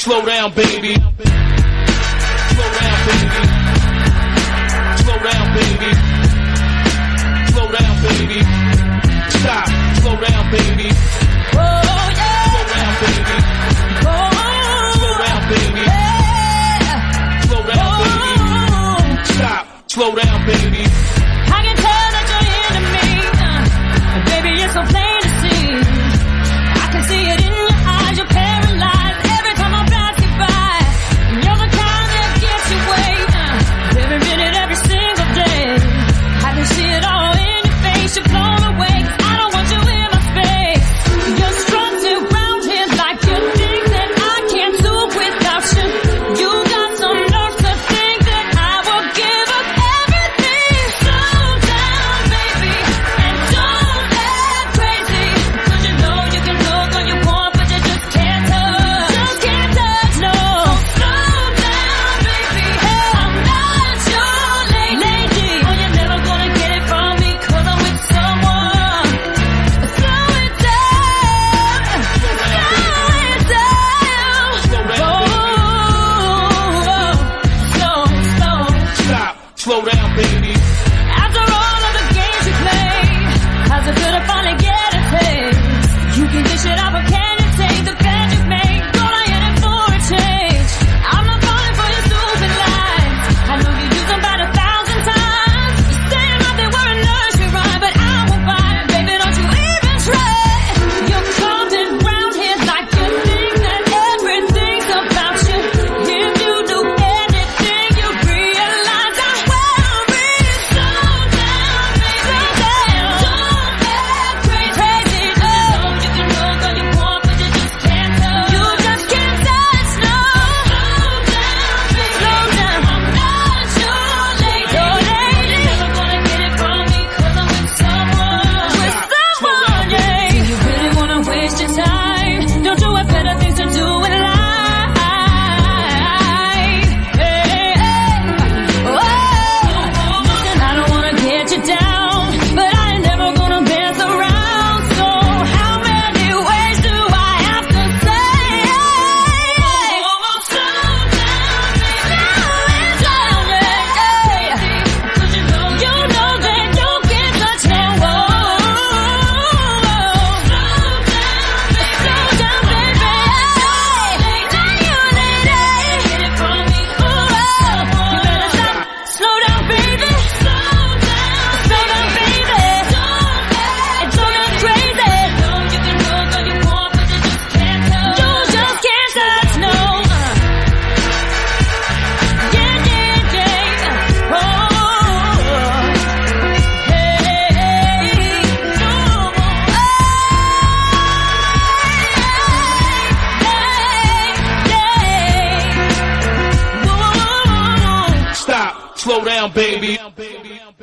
Slow down, baby. Slow down, baby. Slow down, baby. Slow down, baby. Stop. Slow down, baby. Oh, yeah. Slow down, baby. Oh, Slow down, baby. yeah. Slow down, baby. Stop. Slow down, baby. I can tell that you're into me, baby, it's so plain to see. I can see it in your eyes, you're paralyzed every time I pass you by. You're the kind that gets you way, every minute, every single day. I can see it all in your face, you're blown away. I don't want you in my space. You're strutting around here like you think that I can't do without you. You got some nerve to think that I will give up everything. Slow down, baby, and don't act crazy. 'Cause you know you can look all you want, but you just can't touch. Just can't touch, no. Slow down, baby, I'm not your lady. Oh, you're never gonna get it from me 'cause I'm with someone. Slow it down, slow it down. Oh, slow. Stop. Slow down, baby. After all of the games you play, how's it feel to finally get a taste? You can dish it out, but can you take the bed you've made? Go ahead and for a change. I'm not falling for your stupid lies. I know you use them about 1,000 times. You say like they were a nursery rhyme, but I won't buy it, baby, don't you even try. You're coming round here like you think that everything's about you. If you do anything, you realize I'm worried. Slow down, baby, don't act crazy. Oh, you can look all you want, but you just can't touch. You just can't touch, no. Slow down, baby, I'm not your lady. You're never gonna get it from me 'cause I'm with someone. With someone, yeah. Do you really wanna waste your time? Don't you have better things to do in life? Hey, oh, listen, I don't wanna get you down, but I ain't never gonna mess around. So how many ways do I have to say? Slow down, baby, slow down, yeah. 'Cause you know that you can't touch no more. Slow down, baby. Now you lady, get it from me. You better stop. Slow down, baby. Slow down, baby. And don't act crazy. You can look all you want, but you just can't touch. You just can't touch, no. Yeah, yeah, yeah. Oh, hey, no. Stop. Slow down, baby.